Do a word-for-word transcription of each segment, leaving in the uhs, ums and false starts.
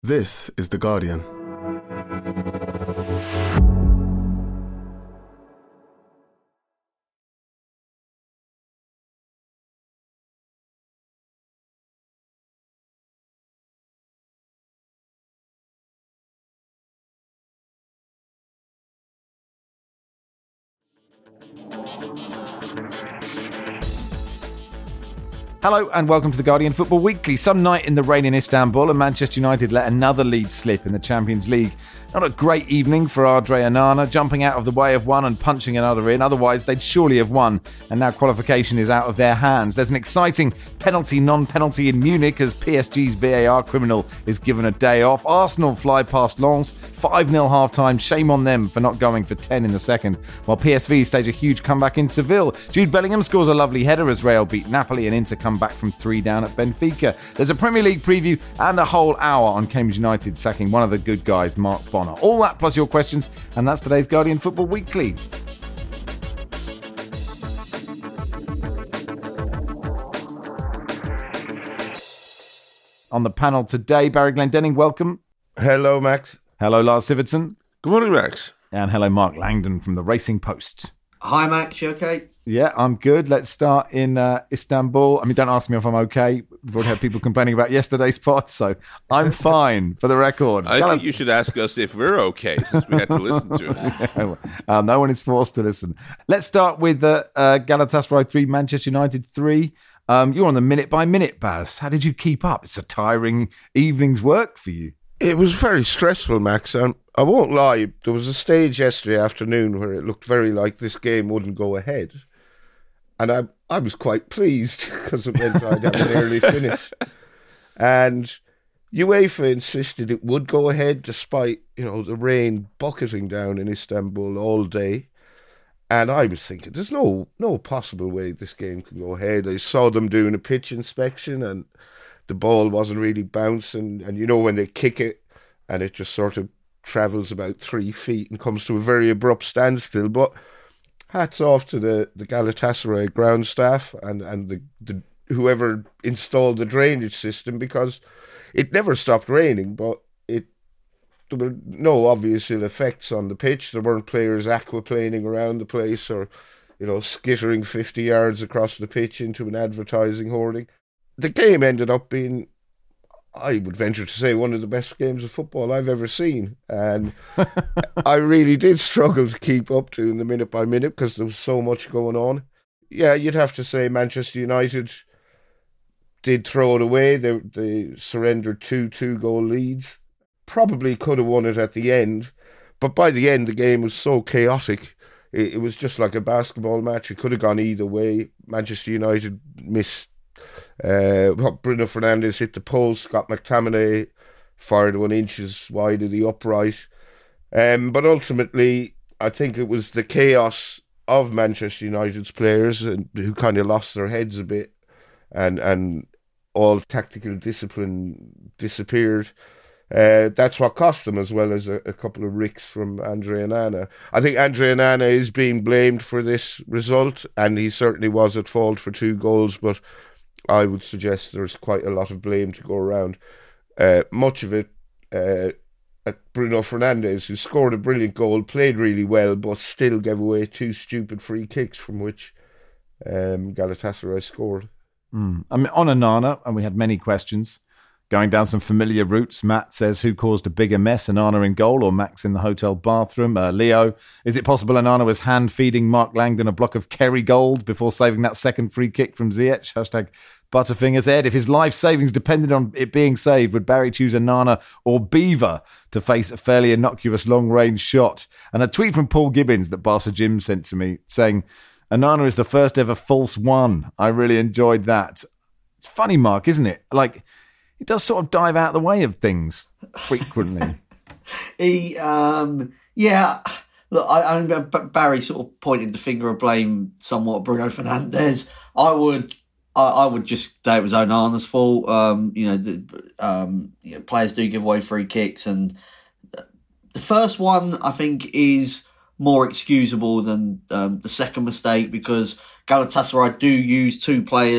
This is The Guardian. Hello and welcome to The Guardian Football Weekly. Some night in the rain in Istanbul and Manchester United let another lead slip in the Champions League. Not a great evening for Andre Onana, jumping out of the way of one and punching another in. Otherwise, they'd surely have won, and now qualification is out of their hands. There's an exciting penalty, non-penalty in Munich as P S G's V A R criminal is given a day off. Arsenal fly past Lens, five nil half-time. Shame on them for not going for ten in the second, while P S V stage a huge comeback in Seville. Jude Bellingham scores a lovely header as Real beat Napoli and Inter come back from three down at Benfica. There's a Premier League preview and a whole hour on Cambridge United sacking one of the good guys, Mark Bonner. All that plus your questions, and that's today's Guardian Football Weekly. On the panel today, Barry Glendenning, welcome. Hello, Max. Hello, Lars Sivertsen. Good morning, Max. And hello, Mark Langdon from the Racing Post. Hi, Max. You okay? Yeah, I'm good. Let's start in uh, Istanbul. I mean, don't ask me if I'm okay. We've already had people complaining about yesterday's pod, so I'm fine, for the record. I think you should ask us if we're okay, since we had to listen to it. Yeah, uh, no one is forced to listen. Let's start with uh, uh, Galatasaray three, Manchester United three. Um, you're on the minute-by-minute, Baz. How did you keep up? It's a tiring evening's work for you. It was very stressful, Max. And I won't lie, there was a stage yesterday afternoon where it looked very like this game wouldn't go ahead. And I I was quite pleased because it meant I'd have an early finish. And UEFA insisted it would go ahead despite, you know, the rain bucketing down in Istanbul all day. And I was thinking, there's no no possible way this game can go ahead. I saw them doing a pitch inspection and the ball wasn't really bouncing. And you know when they kick it and it just sort of travels about three feet and comes to a very abrupt standstill. But hats off to the, the Galatasaray ground staff and, and the, the whoever installed the drainage system, because it never stopped raining, but it there were no obvious ill effects on the pitch. There weren't players aquaplaning around the place or, you know, skittering fifty yards across the pitch into an advertising hoarding. The game ended up being, I would venture to say, one of the best games of football I've ever seen. And I really did struggle to keep up to in the minute by minute because there was so much going on. Yeah, you'd have to say Manchester United did throw it away. They, they surrendered two two-goal leads. Probably could have won it at the end. But by the end, the game was so chaotic. It, it was just like a basketball match. It could have gone either way. Manchester United missed. Uh, Bruno Fernandes hit the post. Scott McTominay fired one inches wide of the upright. Um, but ultimately, I think it was the chaos of Manchester United's players and, who kind of lost their heads a bit, and and all tactical discipline disappeared. Uh, that's what cost them, as well as a, a couple of ricks from Andre Onana. I think Andre Onana is being blamed for this result, and he certainly was at fault for two goals, but I would suggest there's quite a lot of blame to go around. Uh, much of it uh, at Bruno Fernandes, who scored a brilliant goal, played really well, but still gave away two stupid free kicks from which um, Galatasaray scored. Mm. I mean, on Onana, and we had many questions. Going down some familiar routes, Matt says, who caused a bigger mess, Onana in goal or Max in the hotel bathroom? Uh, Leo, is it possible Onana was hand-feeding Mark Langdon a block of Kerry Gold before saving that second free kick from Ziyech? Hashtag Butterfingers. Ed, if his life savings depended on it being saved, would Barry choose Onana or Beaver to face a fairly innocuous long-range shot? And a tweet from Paul Gibbons that Barca Jim sent to me saying, Onana is the first ever false one. I really enjoyed that. It's funny, Mark, isn't it? Like, he does sort of dive out of the way of things frequently. he, um, yeah, look, I, I remember Barry sort of pointed the finger of blame somewhat at Bruno Fernandes. I would, I, I would just say it was Onana's fault. Um, you know, the, um, you know, players do give away free kicks, and the first one I think is more excusable than um, the second mistake, because Galatasaray do use two players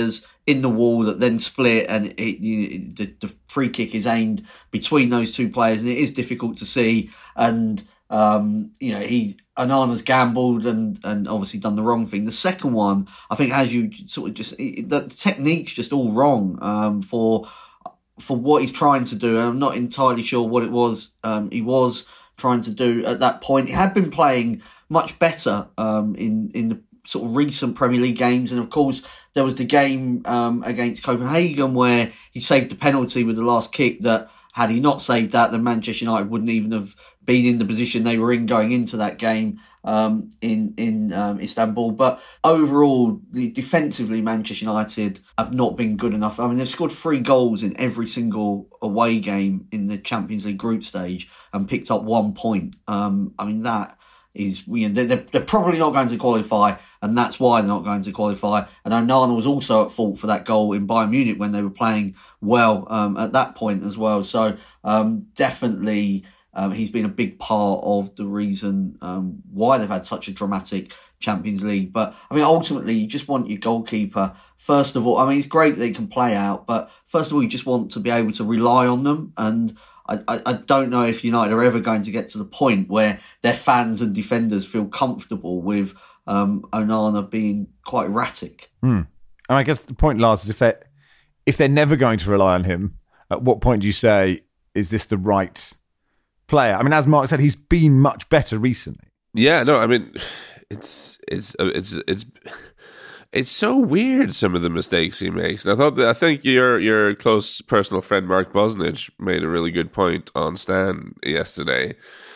in the wall that then split, and it, you, the, the free kick is aimed between those two players, and it is difficult to see. And um, you know, he Onana's gambled and and obviously done the wrong thing. The second one, I think, has you sort of just it, the technique's just all wrong um, for for what he's trying to do. And I'm not entirely sure what it was um, he was trying to do at that point. He had been playing much better um, in in the sort of recent Premier League games, and of course there was the game um, against Copenhagen where he saved the penalty with the last kick that, had he not saved that, then Manchester United wouldn't even have been in the position they were in going into that game um, in in um, Istanbul. But overall, the, defensively, Manchester United have not been good enough. I mean, they've scored three goals in every single away game in the Champions League group stage and picked up one point. Um, I mean, that is, you know, they're, they're probably not going to qualify, and that's why they're not going to qualify. And Onana was also at fault for that goal in Bayern Munich when they were playing well um, at that point as well. So um, definitely um, he's been a big part of the reason um, why they've had such a dramatic Champions League. But I mean, ultimately, you just want your goalkeeper, first of all, I mean, it's great that they can play out, but first of all, you just want to be able to rely on them. And I, I, I don't know if United are ever going to get to the point where their fans and defenders feel comfortable with um, Onana being quite erratic. Hmm. And I guess the point, Lars, is if they're, if they're never going to rely on him, at what point do you say, is this the right player? I mean, as Mark said, he's been much better recently. Yeah, no, I mean, it's it's it's it's it's so weird, some of the mistakes he makes. And I thought that, I think your your close personal friend Mark Bosnich made a really good point on Stan yesterday,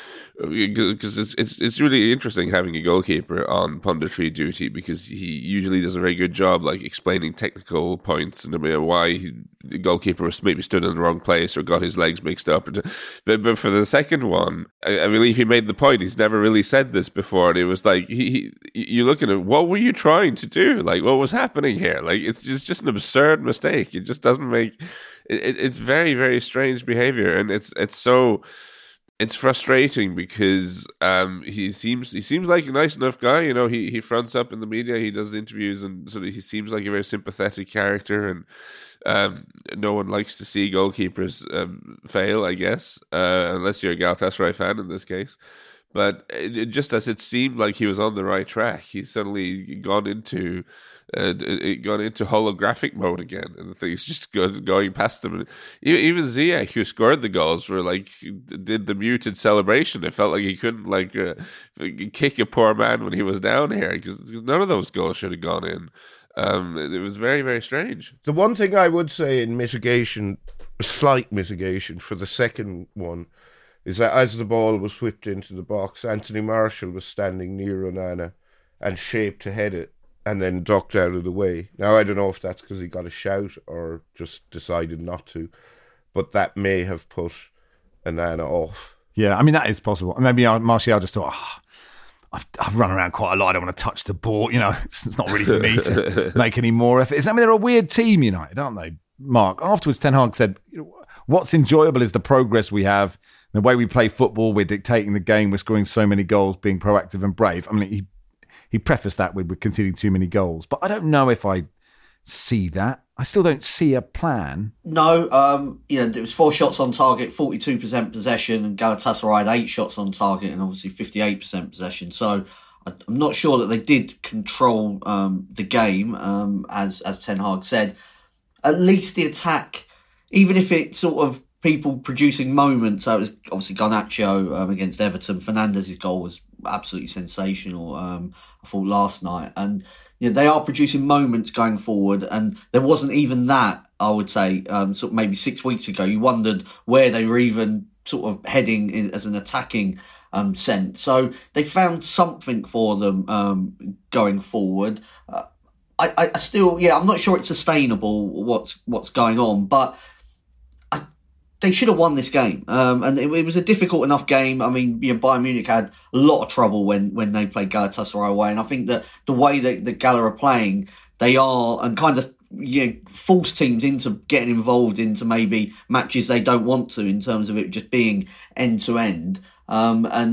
because it's it's it's really interesting having a goalkeeper on punditry duty, because he usually does a very good job like explaining technical points and I mean, why he, the goalkeeper was maybe stood in the wrong place or got his legs mixed up. But but for the second one, I, I believe he made the point. He's never really said this before, and it was like he, he you look at it. What were you trying to do? Like, what was happening here? Like, it's just just an absurd mistake. It just doesn't make. It, it's very very strange behavior, and it's it's so. It's frustrating because um, he seems he seems like a nice enough guy. You know, he, he fronts up in the media, he does interviews, and sort of he seems like a very sympathetic character. And um, no one likes to see goalkeepers um, fail, I guess, uh, unless you're a Galatasaray fan in this case. But it, it, just as it seemed like he was on the right track, he's suddenly gone into. And it got into holographic mode again, and the thing's just going past them. And even Ziyech, who scored the goals, were like did the muted celebration. It felt like he couldn't like uh, kick a poor man when he was down here, because none of those goals should have gone in. Um, it was very very strange. The one thing I would say in mitigation, slight mitigation for the second one, is that as the ball was whipped into the box, Anthony Marshall was standing near Onana and shaped to head it, and then ducked out of the way. Now, I don't know if that's because he got a shout or just decided not to, but that may have put Onana off. Yeah, I mean, that is possible. Maybe Martial just thought, oh, I've, I've run around quite a lot, I don't want to touch the ball. You know, it's, it's not really for me to make any more effort. I mean, they're a weird team, United, aren't they, Mark? Afterwards, Ten Hag said, what's enjoyable is the progress we have, the way we play football, we're dictating the game, we're scoring so many goals, being proactive and brave. I mean, he He prefaced that with, with conceding too many goals. But I don't know if I see that. I still don't see a plan. No, um, you know, it was four shots on target, forty-two percent possession, and Galatasaray had eight shots on target and obviously fifty-eight percent possession. So I'm not sure that they did control um, the game, um, as, as Ten Hag said. At least the attack, even if it's sort of people producing moments, so it was obviously Garnacho um, against Everton. Fernandez's goal was absolutely sensational, um, I thought, last night. And you know, they are producing moments going forward, and there wasn't even that, I would say, um, sort of maybe six weeks ago. You wondered where they were even sort of heading in, as an attacking um, sense. So they found something for them um, going forward. Uh, I, I still, yeah, I'm not sure it's sustainable what's what's going on, but they should have won this game, um, and it, it was a difficult enough game. I mean, you know, Bayern Munich had a lot of trouble when, when they played Galatasaray away, and I think that the way that, that Gala are playing, they are and kind of you know, force teams into getting involved into maybe matches they don't want to, in terms of it just being end to end. Um, and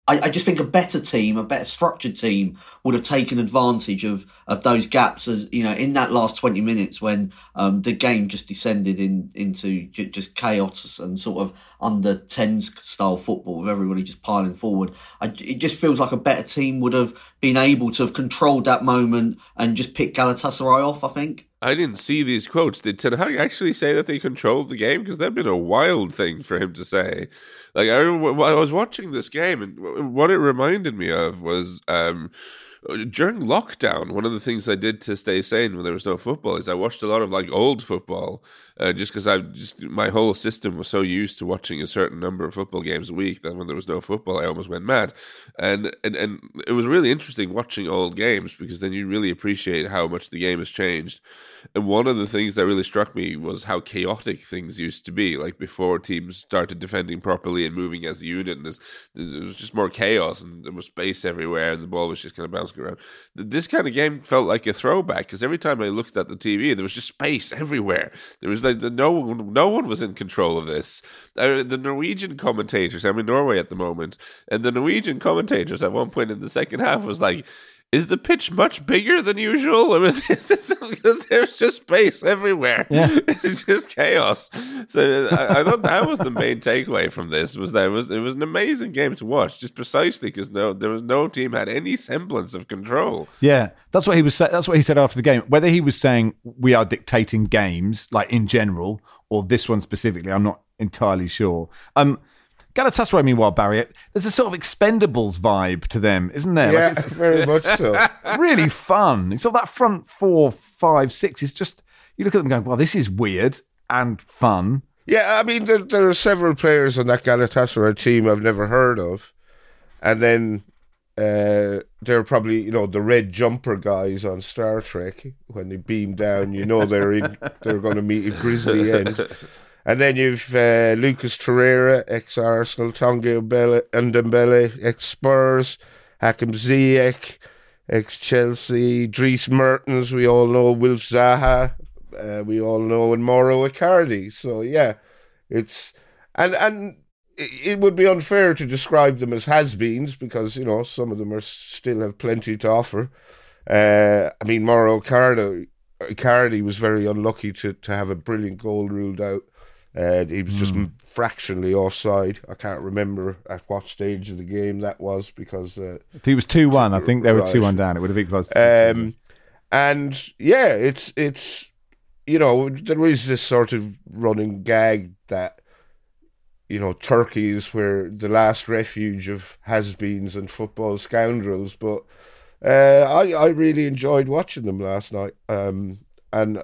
I, I just think a better team, a better structured team, would have taken advantage of, of those gaps, as you know, in that last twenty minutes when um, the game just descended in into j- just chaos and sort of under tens style football with everybody just piling forward. I, it just feels like a better team would have been able to have controlled that moment and just pick Galatasaray off, I think. I didn't see these quotes. Did Ten Hag actually say that they controlled the game? Because that'd been a wild thing for him to say. Like, I, I was watching this game, and what it reminded me of was um, during lockdown, one of the things I did to stay sane when there was no football is I watched a lot of like old football, uh, just because I just my whole system was so used to watching a certain number of football games a week that when there was no football, I almost went mad. And and and it was really interesting watching old games because then you really appreciate how much the game has changed. And one of the things that really struck me was how chaotic things used to be. Like before teams started defending properly and moving as a unit, and there was just more chaos and there was space everywhere and the ball was just kind of bouncing around. This kind of game felt like a throwback because every time I looked at the T V, there was just space everywhere. There was like the, no one, no one was in control of this. Uh, the Norwegian commentators, I'm in Norway at the moment, and the Norwegian commentators at one point in the second half was like, is the pitch much bigger than usual? Or is this, because there's just space everywhere. Yeah. It's just chaos. So I, I thought that was the main takeaway from this, was that it was, it was an amazing game to watch, just precisely because no, there was no team had any semblance of control. Yeah, that's what he was. Sa- that's what he said after the game. Whether he was saying we are dictating games, like in general, or this one specifically, I'm not entirely sure. Um, Galatasaray, meanwhile, Barry, there's a sort of Expendables vibe to them, isn't there? Yeah, like it's very much so. really fun. So that front four, five, six is just, you look at them going, well, this is weird and fun. Yeah, I mean, there, there are several players on that Galatasaray team I've never heard of. And then uh, they're probably, you know, the red jumper guys on Star Trek. When they beam down, you know they're in, they're going to meet a grisly end. And then you've uh, Lucas Torreira, ex-Arsenal, Tonga Ndombele, ex-Spurs, Hakim Ziyech, ex-Chelsea, Dries Mertens, we all know, Wilf Zaha, uh, we all know, and Mauro Icardi. So, yeah, it's... And and it would be unfair to describe them as has-beens because, you know, some of them are still have plenty to offer. Uh, I mean, Mauro Icardi, Icardi was very unlucky to, to have a brilliant goal ruled out. Uh, he was just mm. fractionally offside. I can't remember at what stage of the game that was because... Uh, he was two one. I think they were two one down. It would have equalised to um, And, yeah, it's, it's, you know, there is this sort of running gag that, you know, Turkey is where the last refuge of has-beens and football scoundrels. But uh, I, I really enjoyed watching them last night. Um, and...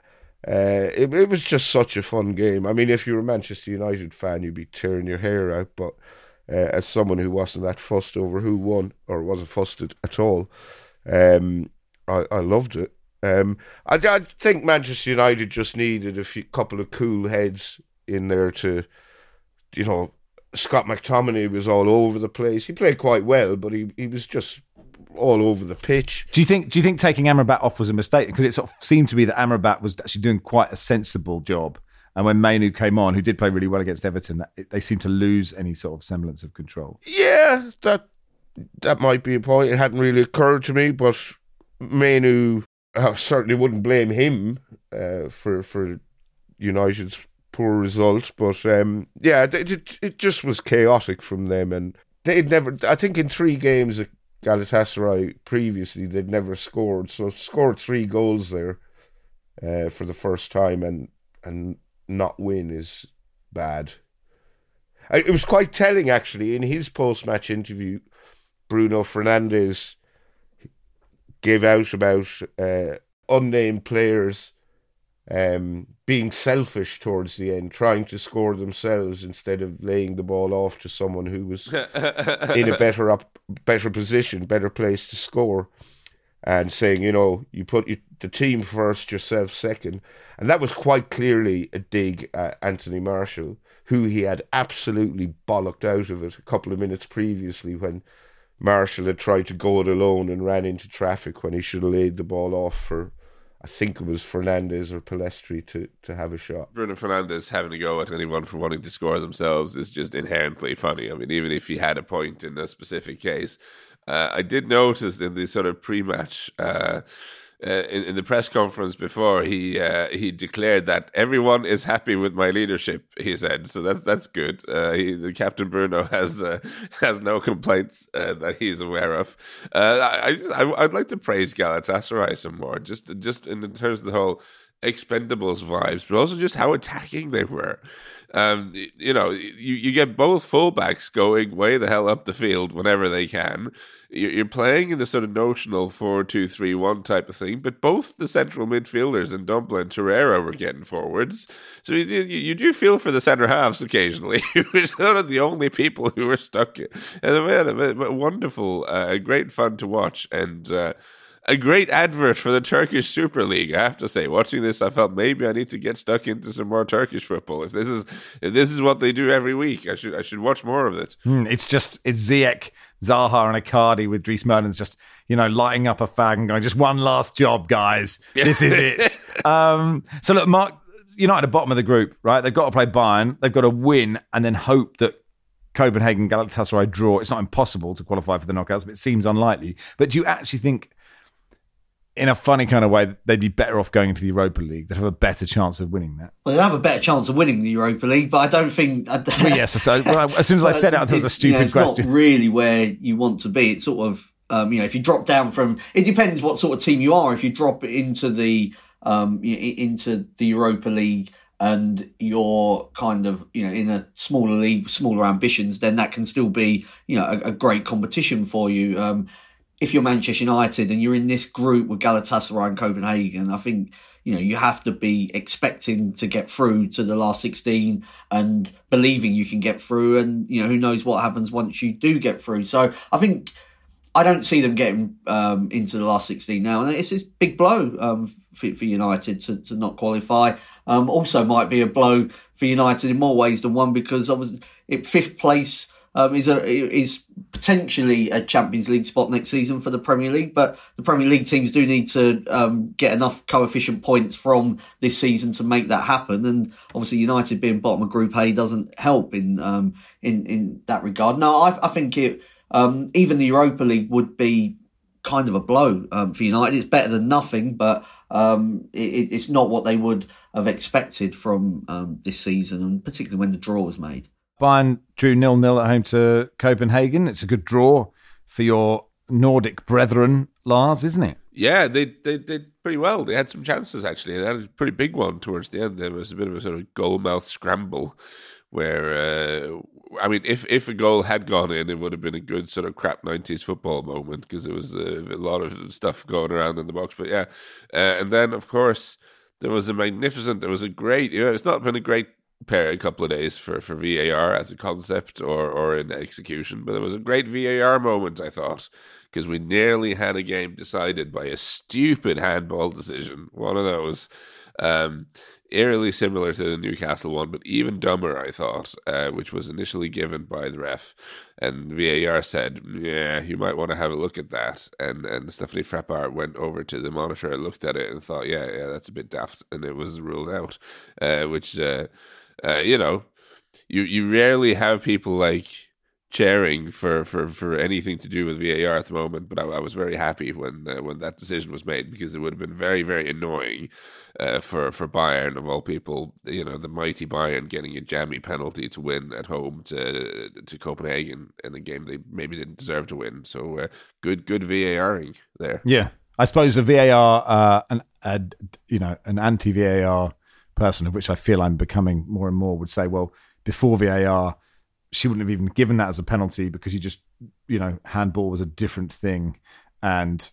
Uh, it, it was just such a fun game. I mean, if you were a Manchester United fan, you'd be tearing your hair out. But uh, as someone who wasn't that fussed over who won, or wasn't fussed at all, um, I, I loved it. Um, I, I think Manchester United just needed a few, couple of cool heads in there to, you know, Scott McTominay was all over the place. He played quite well, but he, he was just all over the pitch. Do you think do you think taking Amrabat off was a mistake? Because it sort of seemed to be that Amrabat was actually doing quite a sensible job. And when Mainu came on, who did play really well against Everton, that, they seemed to lose any sort of semblance of control. Yeah, that that might be a point. It hadn't really occurred to me, but Mainu, I certainly wouldn't blame him uh, for, for United's poor result. But um, yeah, it, it, it just was chaotic from them. And they'd never, I think in three games, Galatasaray previously, they'd never scored. So scored three goals there uh, for the first time and and not win is bad. It was quite telling, actually. In his post-match interview, Bruno Fernandes gave out about uh, unnamed players um, being selfish towards the end, trying to score themselves instead of laying the ball off to someone who was in a better up, better position, better place to score, and saying, you know, you put you, the team first, yourself second. And that was quite clearly a dig at Anthony Martial, who he had absolutely bollocked out of it a couple of minutes previously when Martial had tried to go it alone and ran into traffic when he should have laid the ball off for, I think it was Fernandes or Palestri to, to have a shot. Bruno Fernandes having a go at anyone for wanting to score themselves is just inherently funny. I mean, even if he had a point in a specific case. Uh, I did notice in the sort of pre-match, uh, uh, in, in the press conference before, he uh, he declared that everyone is happy with my leadership, he said. So that's that's good. Uh, he, the Captain Bruno has uh, has no complaints uh, that he's aware of. Uh, I, I, I'd like to praise Galatasaray some more, just, just in terms of the whole Expendables vibes, but also just how attacking they were. Um, you know, you, you get both fullbacks going way the hell up the field whenever they can. You're playing in a sort of notional four two three one type of thing, but both the central midfielders in Dumpla and Torreira were getting forwards. So you, you, you do feel for the centre halves occasionally, which are not the only people who were stuck. And man, wonderful, uh, great fun to watch, and uh, a great advert for the Turkish Super League. I have to say, watching this, I felt maybe I need to get stuck into some more Turkish football. If this is if this is what they do every week, I should I should watch more of it. Mm, it's just it's Ziyech, Zaha, and Icardi with Dries Mertens just you know lighting up a fag and going, just one last job, guys. This is it. um, so look, Mark, United at the bottom of the group, right? They've got to play Bayern. They've got to win and then hope that Copenhagen, Galatasaray draw. It's not impossible to qualify for the knockouts, but it seems unlikely. But do you actually think, in a funny kind of way, they'd be better off going into the Europa League? They'd have a better chance of winning that. Well, they'd have a better chance of winning the Europa League, but I don't think... I, well, yes, so, well, as soon as I said it, I thought it was a stupid you know, it's question. It's not really where you want to be. It's sort of, um, you know, if you drop down from... It depends what sort of team you are. If you drop into the um, into the Europa League and you're kind of, you know, in a smaller league, smaller ambitions, then that can still be, you know, a, a great competition for you. Um If you're Manchester United and you're in this group with Galatasaray and Copenhagen, I think, you know, you have to be expecting to get through to the last sixteen and believing you can get through. And, you know, who knows what happens once you do get through. So I think I don't see them getting um, into the last sixteen now. And it's this big blow um, for, for United to, to not qualify. Um, also might be a blow for United in more ways than one, because obviously it, fifth place Um, is a, is potentially a Champions League spot next season for the Premier League, but the Premier League teams do need to um, get enough coefficient points from this season to make that happen. And obviously, United being bottom of Group A doesn't help in um, in in that regard. No, I, I think it um, even the Europa League would be kind of a blow um, for United. It's better than nothing, but um, it, it's not what they would have expected from um, this season, and particularly when the draw was made. Bayern drew nil nil at home to Copenhagen. It's a good draw for your Nordic brethren, Lars, isn't it? Yeah, they, they did pretty well. They had some chances, actually. They had a pretty big one towards the end. There was a bit of a sort of goal-mouth scramble where, uh, I mean, if, if a goal had gone in, it would have been a good sort of crap nineties football moment, because there was a, a lot of stuff going around in the box. But yeah, uh, and then, of course, there was a magnificent, there was a great, you know, it's not been a great pair a couple of days for, for V A R as a concept or, or in execution, but it was a great V A R moment, I thought, because we nearly had a game decided by a stupid handball decision. One of those, um, eerily similar to the Newcastle one, but even dumber, I thought, uh, which was initially given by the ref. And V A R said, yeah, you might want to have a look at that. And and Stephanie Frappart went over to the monitor and looked at it and thought, yeah, yeah, that's a bit daft. And it was ruled out, uh, which... Uh, Uh, you know, you, you rarely have people like cheering for, for, for anything to do with V A R at the moment, but I, I was very happy when uh, when that decision was made, because it would have been very, very annoying uh, for, for Bayern, of all people, you know, the mighty Bayern getting a jammy penalty to win at home to to Copenhagen in a game they maybe didn't deserve to win. So uh, good good VARing there. Yeah, I suppose a V A R, uh, an, a, you know, an anti-V A R person, of which I feel I'm becoming more and more, would say, well, before V A R, she wouldn't have even given that as a penalty, because you just, you know, handball was a different thing. And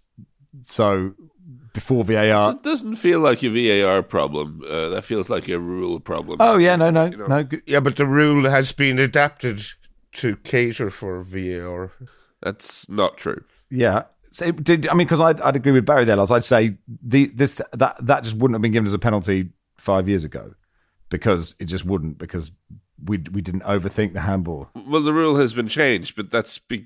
so before V A R... It doesn't feel like a V A R problem. Uh, that feels like a rule problem. Oh, yeah, no, no, you know? no. Yeah, but the rule has been adapted to cater for V A R. That's not true. Yeah. So it did, I mean, because I'd, I'd agree with Barry there, Lars. I'd say the this that that just wouldn't have been given as a penalty five years ago, because it just wouldn't, because we we didn't overthink the handball. Well, the rule has been changed, but that's be-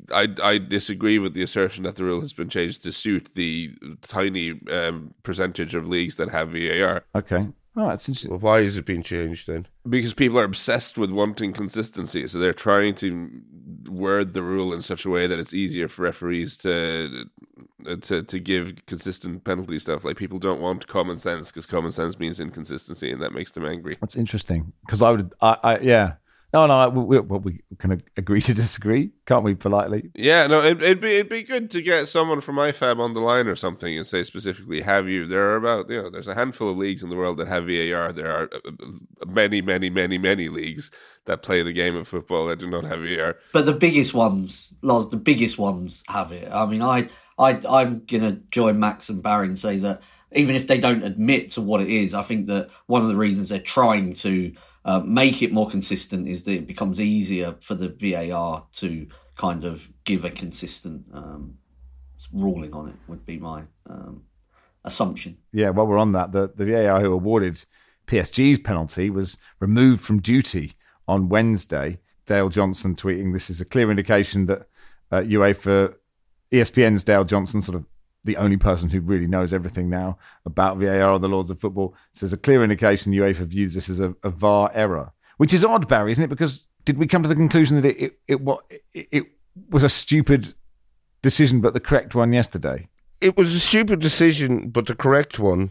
I I disagree with the assertion that the rule has been changed to suit the tiny um, percentage of leagues that have V A R. Okay. Oh, that's interesting. Well, why is it being changed then? Because people are obsessed with wanting consistency, so they're trying to word the rule in such a way that it's easier for referees to to to give consistent penalty stuff. Like, people don't want common sense because common sense means inconsistency, and that makes them angry. That's interesting because I would, I, I yeah. No, no, we, we, we can agree to disagree, can't we, politely? Yeah, no, it, it'd be it'd be good to get someone from I F A B on the line or something and say specifically, have you? There are about, you know, there's a handful of leagues in the world that have V A R. There are many, many, many, many leagues that play the game of football that do not have V A R. But the biggest ones, Loz, the biggest ones have it. I mean, I, I, I'm gonna join Max and Barry and say that even if they don't admit to what it is, I think that one of the reasons they're trying to Uh, make it more consistent is that it becomes easier for the V A R to kind of give a consistent um, ruling on it, would be my um, assumption. Yeah, while we're on that, the, the V A R who awarded P S G's penalty was removed from duty on Wednesday. Dale Johnson tweeting, this is a clear indication that uh, UEFA, E S P N's Dale Johnson, sort of the only person who really knows everything now about V A R and the laws of football, says a clear indication UEFA views this as a, a V A R error, which is odd, Barry, isn't it? Because did we come to the conclusion that it it, it, what, it, it was a stupid decision but the correct one yesterday? It was a stupid decision but the correct one.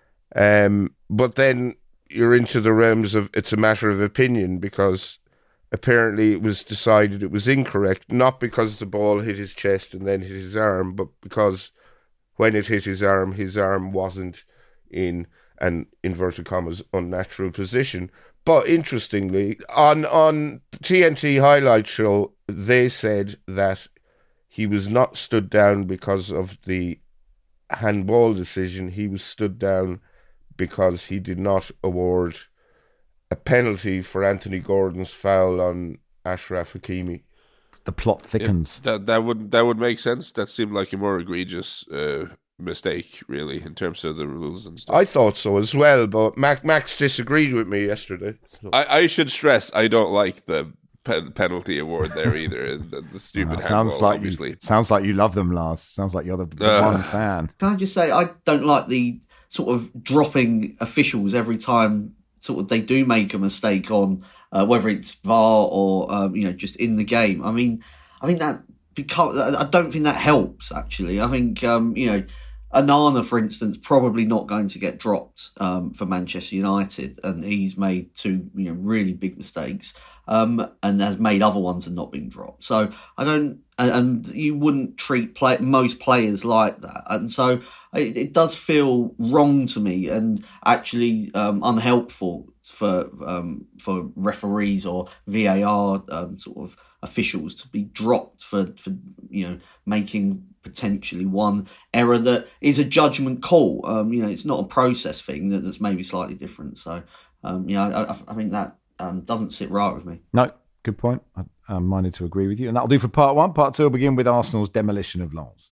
Um, but then you're into the realms of it's a matter of opinion, because apparently it was decided it was incorrect, not because the ball hit his chest and then hit his arm, but because when it hit his arm, his arm wasn't in an, inverted commas, unnatural position. But interestingly, on, on T N T highlight show, they said that he was not stood down because of the handball decision. He was stood down because he did not award a penalty for Anthony Gordon's foul on Ashraf Hakimi. The plot thickens. Yeah, that that would that would make sense. That seemed like a more egregious uh, mistake, really, in terms of the rules and stuff. I thought so as well, but Mac, Max disagreed with me yesterday. So. I, I should stress, I don't like the pe- penalty award there either. the, the stupid oh, sounds handball, like obviously. You, sounds like you love them, Lars. Sounds like you're the, the Uh. one fan. Can I just say, I don't like the sort of dropping officials every time sort of they do make a mistake on uh, whether it's V A R or um, you know, just in the game. I mean, I think that because I don't think that helps. Actually, I think um, you know, Onana, for instance, probably not going to get dropped um, for Manchester United, and he's made two you know really big mistakes, um, and has made other ones and not been dropped. So I don't, and, and you wouldn't treat play, most players like that, and so it, it does feel wrong to me, and actually um, unhelpful for um, for referees or V A R um, sort of officials to be dropped for, for you know making potentially one error that is a judgment call. Um, you know, it's not a process thing that, that's maybe slightly different. So, um, you know, I, I think that um, doesn't sit right with me. No, good point. I, I'm minded to agree with you. And that'll do for part one. Part two will begin with Arsenal's demolition of Lens.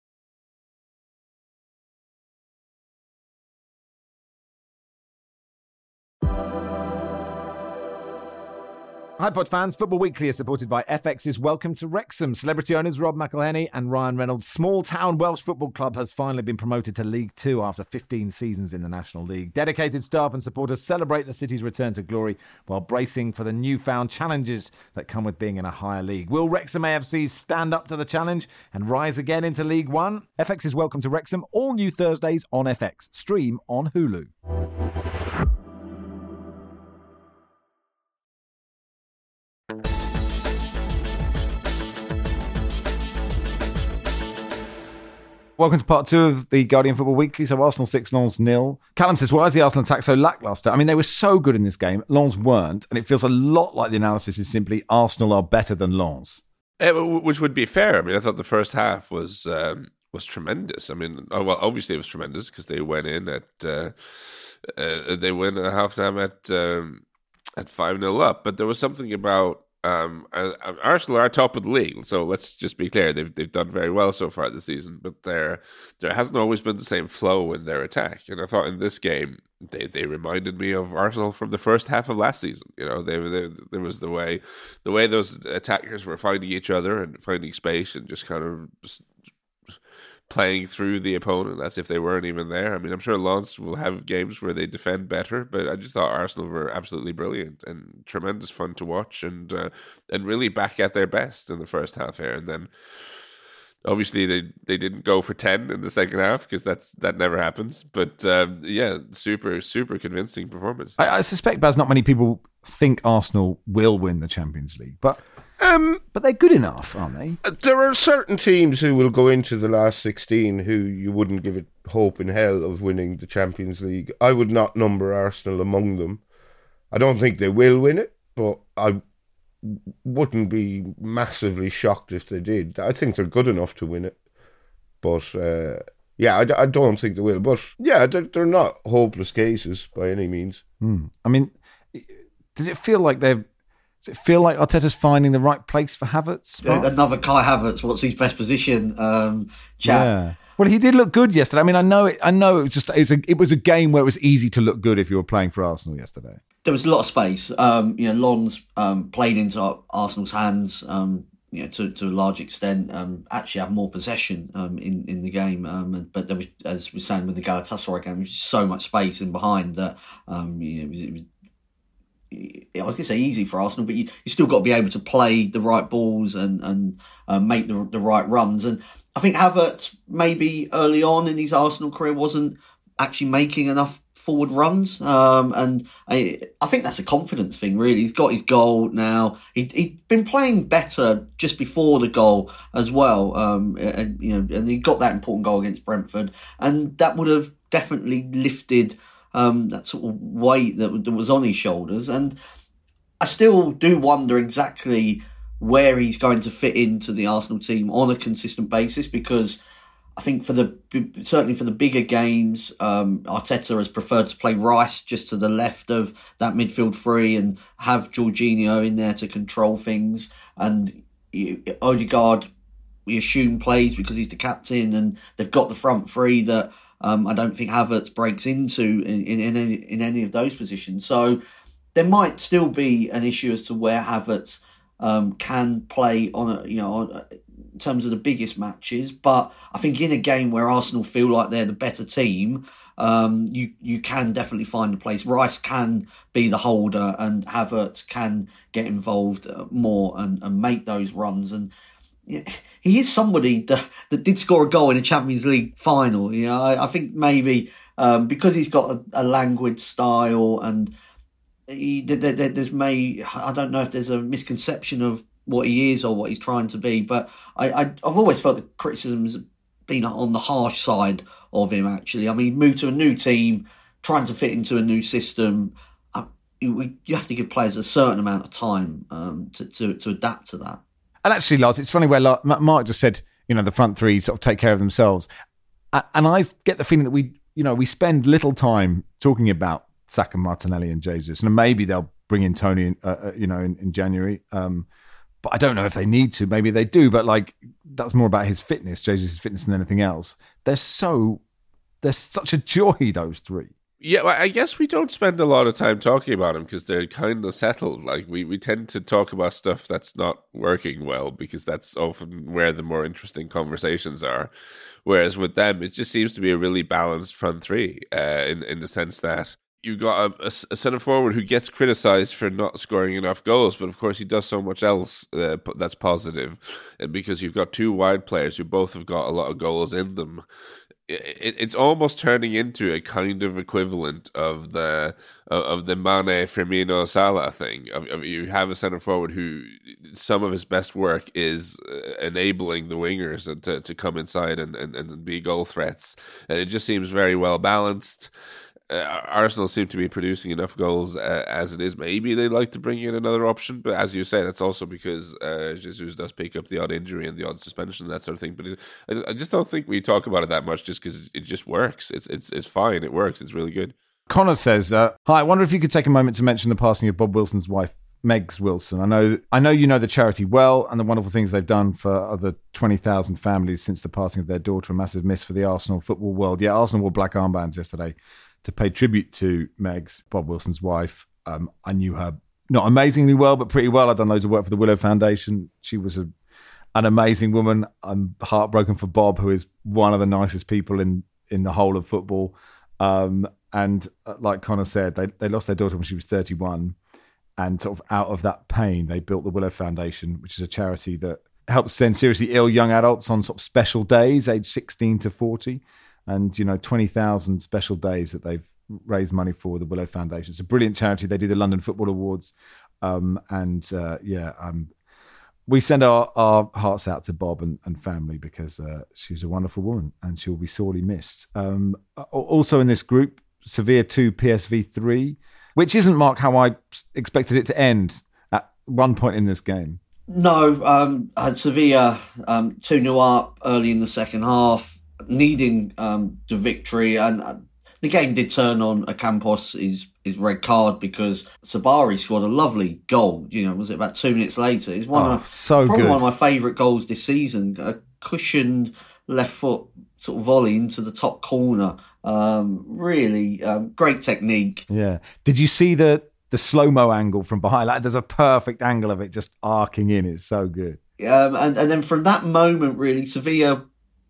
Hi Pod fans, Football Weekly is supported by F X's Welcome to Wrexham. Celebrity owners Rob McElhenney and Ryan Reynolds' small-town Welsh football club has finally been promoted to League Two after fifteen seasons in the National League. Dedicated staff and supporters celebrate the city's return to glory while bracing for the newfound challenges that come with being in a higher league. Will Wrexham A F C stand up to the challenge and rise again into League One? F X's Welcome to Wrexham, all new Thursdays on F X. Stream on Hulu. Welcome to part two of the Guardian Football Weekly. So Arsenal six, Lens nil. Callum says, why is the Arsenal attack so lacklustre? I mean, they were so good in this game. Lens weren't. And it feels a lot like the analysis is simply Arsenal are better than Lens. Yeah, which would be fair. I mean, I thought the first half was um, was tremendous. I mean, oh, well, obviously it was tremendous because they went in at uh, uh, they went at halftime at um, at five nil up. But there was something about Um, and, and Arsenal are top of the league, so let's just be clear, they've they've done very well so far this season, but there there hasn't always been the same flow in their attack. And I thought in this game they, they reminded me of Arsenal from the first half of last season. You know, they, they there was the way the way those attackers were finding each other and finding space and just kind of just playing through the opponent as if they weren't even there. I mean, I'm sure Lens will have games where they defend better, but I just thought Arsenal were absolutely brilliant and tremendous fun to watch, and uh, and really back at their best in the first half here. And then obviously they they didn't go for ten in the second half because that's that never happens. But um, yeah, super super convincing performance. I, I suspect, Baz, not many people think Arsenal will win the Champions League, but. Um, but they're good enough, aren't they? There are certain teams who will go into the last sixteen who you wouldn't give it hope in hell of winning the Champions League. I would not number Arsenal among them. I don't think they will win it, but I wouldn't be massively shocked if they did. I think they're good enough to win it. But, uh, yeah, I, I don't think they will. But, yeah, they're, they're not hopeless cases by any means. Hmm. I mean, does it feel like they've Does it feel like Arteta's finding the right place for Havertz? Uh, another Kai Havertz. What's his best position? Um, chat. Yeah. Well, he did look good yesterday. I mean, I know it. I know it was just it was, a, it was a game where it was easy to look good if you were playing for Arsenal yesterday. There was a lot of space. Um, you know, Lens um, played into Arsenal's hands. Um, you know, to to a large extent, um, actually have more possession um, in in the game. Um, but there was, as we were saying with the Galatasaray game, there was so much space in behind that um, you know, it was. It was I was going to say easy for Arsenal, but you you still got to be able to play the right balls and and uh, make the the right runs. And I think Havertz maybe early on in his Arsenal career wasn't actually making enough forward runs, um, and I I think that's a confidence thing. Really, he's got his goal now. He he'd been playing better just before the goal as well, um, and you know, and he got that important goal against Brentford, and that would have definitely lifted. Um, that sort of weight that, that was on his shoulders. And I still do wonder exactly where he's going to fit into the Arsenal team on a consistent basis, because I think for the certainly for the bigger games, um, Arteta has preferred to play Rice just to the left of that midfield three and have Jorginho in there to control things. And Odegaard, we assume, plays because he's the captain, and they've got the front three that Um, I don't think Havertz breaks into in, in, in, any, in any of those positions. So there might still be an issue as to where Havertz um, can play on a, you know, on, in terms of the biggest matches. But I think in a game where Arsenal feel like they're the better team, um, you you can definitely find a place. Rice can be the holder, and Havertz can get involved more and, and make those runs. And yeah, he is somebody that, that did score a goal in a Champions League final. You know, I, I think maybe um, because he's got a, a languid style, and he, there, there, there's may I don't know if there's a misconception of what he is or what he's trying to be. But I, I I've always felt the criticism's been on the harsh side of him. Actually, I mean, moved to a new team, trying to fit into a new system. I, you, you have to give players a certain amount of time um, to, to to adapt to that. And actually, Lars, it's funny where Mark just said, you know, the front three sort of take care of themselves. And I get the feeling that we, you know, we spend little time talking about Saka, Martinelli and Jesus. And maybe they'll bring in Tony, in, uh, you know, in, in January. Um, but I don't know if they need to. Maybe they do. But like, that's more about his fitness, Jesus' fitness, than anything else. They're so, they're such a joy, those three. Yeah, well, I guess we don't spend a lot of time talking about them because they're kind of settled. Like we, we tend to talk about stuff that's not working well because that's often where the more interesting conversations are. Whereas with them, it just seems to be a really balanced front three uh, in in the sense that you've got a, a, a centre forward who gets criticised for not scoring enough goals, but of course he does so much else uh, that's positive. And because you've got two wide players who both have got a lot of goals in them, It, it's almost turning into a kind of equivalent of the of the Mane, Firmino, Salah thing. Of, of you have a centre forward who some of his best work is enabling the wingers to to come inside and, and, and be goal threats, and it just seems very well balanced. Uh, Arsenal seem to be producing enough goals uh, as it is. Maybe they'd like to bring in another option, but as you say, that's also because uh, Jesus does pick up the odd injury and the odd suspension and that sort of thing. But it, I, I just don't think we talk about it that much, just because it just works. It's it's it's fine. It works. It's really good. Connor says, uh, "Hi, I wonder if you could take a moment to mention the passing of Bob Wilson's wife, Megs Wilson. I know I know you know the charity well and the wonderful things they've done for other twenty thousand families since the passing of their daughter, a massive miss for the Arsenal football world. Yeah, Arsenal wore black armbands yesterday to pay tribute to Megs, Bob Wilson's wife. Um, I knew her not amazingly well, but pretty well. I've done loads of work for the Willow Foundation. She was a, an amazing woman. I'm heartbroken for Bob, who is one of the nicest people in, in the whole of football. Um, and uh, like Connor said, they, they lost their daughter when she was thirty-one. And sort of out of that pain, they built the Willow Foundation, which is a charity that helps send seriously ill young adults on sort of special days, age sixteen to forty. And, you know, twenty thousand special days that they've raised money for the Willow Foundation. It's a brilliant charity. They do the London Football Awards. Um, and, uh, yeah, um, we send our, our hearts out to Bob and, and family because uh, she's a wonderful woman and she'll be sorely missed. Um, also in this group, Sevilla two, P S V three. Which isn't, Mark, how I expected it to end at one point in this game. No, um, I had Sevilla um, two nil up early in the second half, needing um, the victory. And uh, the game did turn on Ocampos' his, his red card because Sabari scored a lovely goal. You know, was it about two minutes later? It's one oh, of so probably good. one of my favourite goals this season. A cushioned left foot sort of volley into the top corner. Um, really um, great technique. Yeah. Did you see the the slow-mo angle from behind? Like, there's a perfect angle of it just arcing in. It's so good. Um, and, and then from that moment, really, Sevilla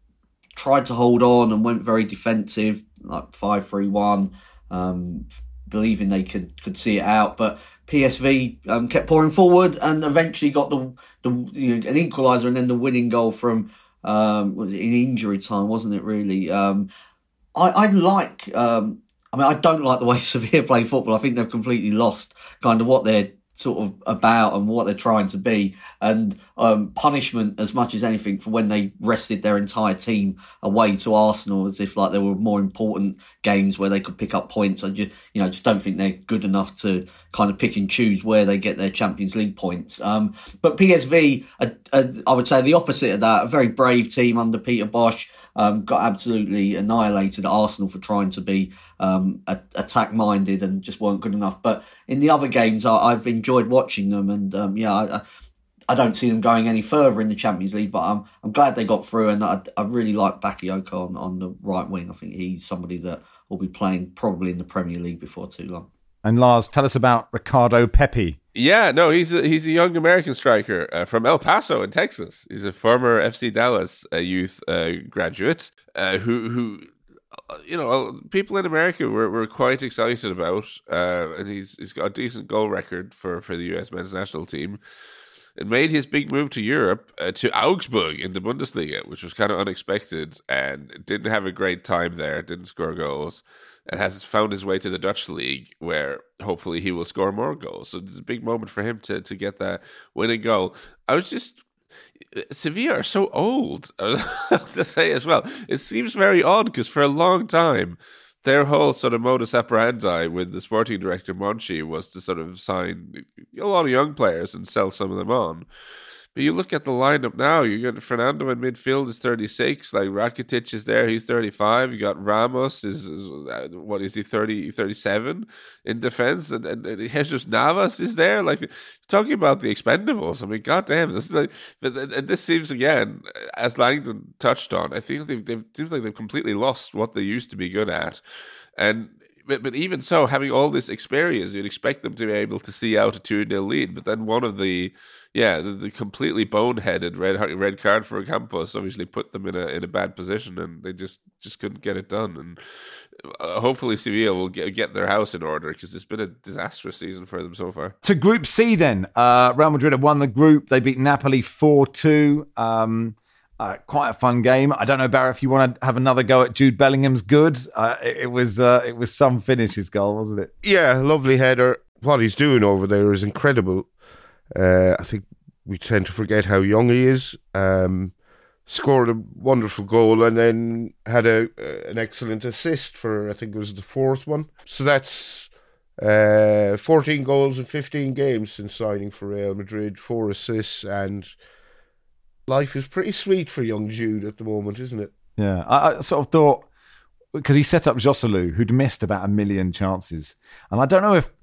tried to hold on and went very defensive, like five three one, um, believing they could, could see it out. But P S V um, kept pouring forward and eventually got the, the you know, an equaliser and then the winning goal from um, was it in injury time, wasn't it, really? Um, I, I like, um, I mean, I don't like the way Sevilla play football. I think they've completely lost kind of what they're sort of about and what they're trying to be. And um, punishment as much as anything for when they rested their entire team away to Arsenal as if like there were more important games where they could pick up points. I just, you know, just don't think they're good enough to kind of pick and choose where they get their Champions League points. Um, but P S V, uh, uh, I would say the opposite of that, a very brave team under Peter Bosz. Um, got absolutely annihilated at Arsenal for trying to be um, attack-minded and just weren't good enough. But in the other games, I, I've enjoyed watching them, and um, yeah, I, I don't see them going any further in the Champions League. But I'm I'm glad they got through, and I, I really like Bakayoko on, on the right wing. I think he's somebody that will be playing probably in the Premier League before too long. And Lars, tell us about Ricardo Pepi. Yeah, no, he's a, he's a young American striker uh, from El Paso in Texas. He's a former F C Dallas uh, youth uh, graduate uh, who, who uh, you know, people in America were, were quite excited about. Uh, and he's he's got a decent goal record for, for the U S men's national team. And made his big move to Europe, uh, to Augsburg in the Bundesliga, which was kind of unexpected, and didn't have a great time there, didn't score goals. And has found his way to the Dutch league, where hopefully he will score more goals. So it's a big moment for him to to get that winning goal. I was just Sevilla are so old, to say as well. It seems very odd because for a long time, their whole sort of modus operandi with the sporting director Monchi was to sort of sign a lot of young players and sell some of them on. But you look at the lineup now, you got Fernando in midfield is thirty-six, like Rakitic is there, he's thirty-five. You got Ramos, is, is what is he, thirty, thirty-seven in defense, and, and, and Jesus Navas is there. Like, talking about the expendables, I mean, goddamn, this is like, but and this seems again, as Langdon touched on, I think they've, they've seems like they've completely lost what they used to be good at, and. But, but even so, having all this experience, you'd expect them to be able to see out a two nil lead. But then one of the, yeah, the, the completely boneheaded red red card for Ocampos obviously put them in a in a bad position, and they just, just couldn't get it done. And uh, hopefully Sevilla will get, get their house in order, because it's been a disastrous season for them so far. To Group C then, uh, Real Madrid have won the group. They beat Napoli four two. Um Uh, quite a fun game. I don't know, Barry, if you want to have another go at Jude Bellingham's good. Uh, it, it was uh, it was some finish, his goal, wasn't it? Yeah, lovely header. What he's doing over there is incredible. Uh, I think we tend to forget how young he is. Um, scored a wonderful goal and then had a uh, an excellent assist for, I think it was the fourth one. So that's uh, fourteen goals in fifteen games since signing for Real Madrid, four assists, and life is pretty sweet for young Jude at the moment, isn't it? Yeah, I, I sort of thought, because he set up Joselu, who'd missed about a million chances. And I don't know if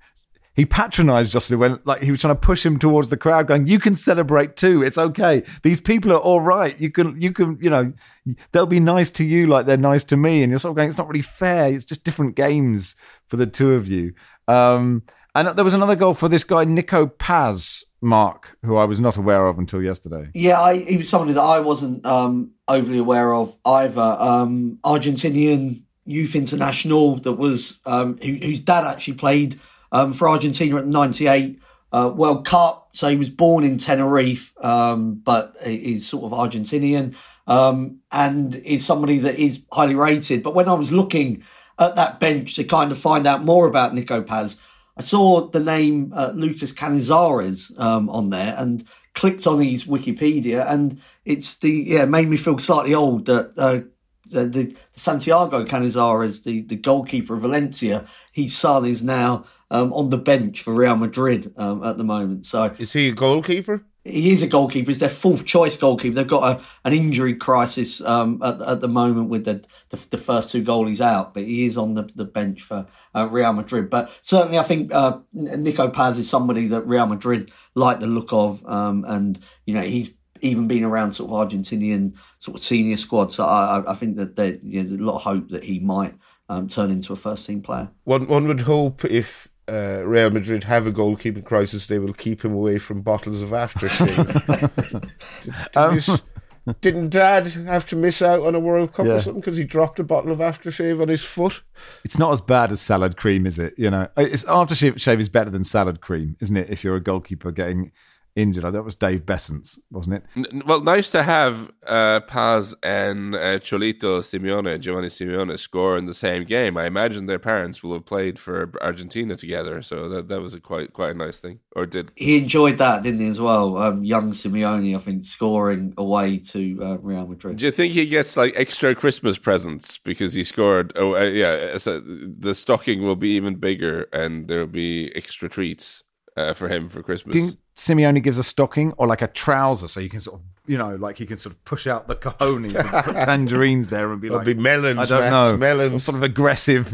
he patronised Joselu when, like, he was trying to push him towards the crowd, going, "You can celebrate too. It's okay. These people are all right. You can, you can, you know, they'll be nice to you like they're nice to me." And you're sort of going, "It's not really fair. It's just different games for the two of you." Um, and there was another goal for this guy, Nico Paz, Mark, who I was not aware of until yesterday. Yeah, I, he was somebody that I wasn't um, overly aware of either. Um, Argentinian youth international that was um, who, whose dad actually played um, for Argentina at the ninety-eight uh, World Cup. So he was born in Tenerife, um, but he's sort of Argentinian um, and is somebody that is highly rated. But when I was looking at that bench to kind of find out more about Nico Paz, I saw the name uh, Lucas Canizares um, on there and clicked on his Wikipedia, and it's the yeah made me feel slightly old that uh, the, the Santiago Canizares, the, the goalkeeper of Valencia, his son is now um, on the bench for Real Madrid um, at the moment. So is he a goalkeeper? He is a goalkeeper. He's their fourth choice goalkeeper. They've got a, an injury crisis um, at, at the moment with the, the the first two goalies out, but he is on the, the bench for uh, Real Madrid. But certainly I think uh, Nico Paz is somebody that Real Madrid like the look of, um, and you know he's even been around sort of Argentinian sort of senior squad. So I, I think that there, you know, there's a lot of hope that he might um, turn into a first team player. One one would hope if Uh, Real Madrid have a goalkeeping crisis, they will keep him away from bottles of aftershave. did, um, did didn't Dad have to miss out on a World Cup yeah. or something because he dropped a bottle of aftershave on his foot? It's not as bad as salad cream, is it? You know, it's, aftershave is better than salad cream, isn't it? If you're a goalkeeper getting injured, that was Dave Bessance, wasn't it? N- well, nice to have uh, Paz and uh, Cholito Simeone, Giovanni Simeone, score in the same game. I imagine their parents will have played for Argentina together, so that that was a quite quite a nice thing. Or did he enjoyed that, didn't he, as well? Um, young Simeone, I think, scoring away to uh, Real Madrid. Do you think he gets like extra Christmas presents because he scored? Oh, uh, yeah. So the stocking will be even bigger, and there will be extra treats uh, for him for Christmas. Didn't Simeone gives a stocking or like a trouser, so you can sort of, you know, like he can sort of push out the cojones and put tangerines there and be It'll like, be melons, I don't Max, know, melons. Some sort of aggressive,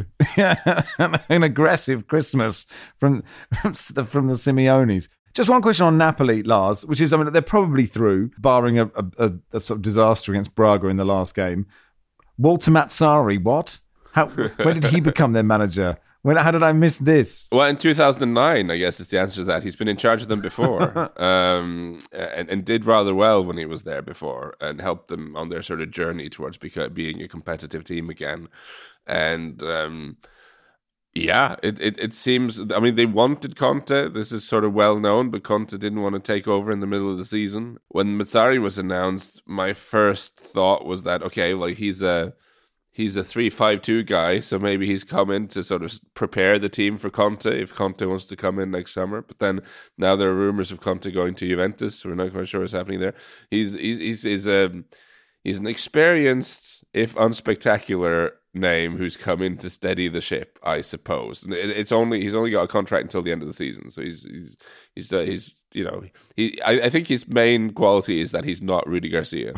an aggressive Christmas from from the, from the Simeones. Just one question on Napoli, Lars, which is, I mean, they're probably through, barring a, a, a sort of disaster against Braga in the last game. Walter Mazzari, what? How? When did he become their manager? When, how did I miss this? Well, in two thousand nine, I guess is the answer to that. He's been in charge of them before um, and, and did rather well when he was there before and helped them on their sort of journey towards beca- being a competitive team again. And um, yeah, it, it, it seems, I mean, they wanted Conte. This is sort of well known, but Conte didn't want to take over in the middle of the season. When Mazzari was announced, my first thought was that, okay, like he's a He's a three five two guy, so maybe he's come in to sort of prepare the team for Conte if Conte wants to come in next summer. But then now there are rumors of Conte going to Juventus, so we're not quite sure what's happening there. He's he's he's, he's a he's an experienced, if unspectacular, name who's come in to steady the ship, I suppose. And it, it's only he's only got a contract until the end of the season, so he's he's he's uh, he's you know he I, I think his main quality is that he's not Rudy Garcia.